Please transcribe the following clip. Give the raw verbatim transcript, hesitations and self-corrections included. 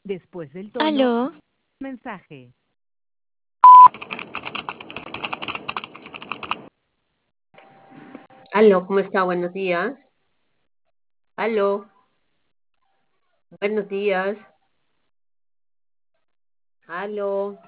Después del tono, Aló, mensaje. Aló, ¿cómo está? Buenos días. Aló, buenos días. Aló.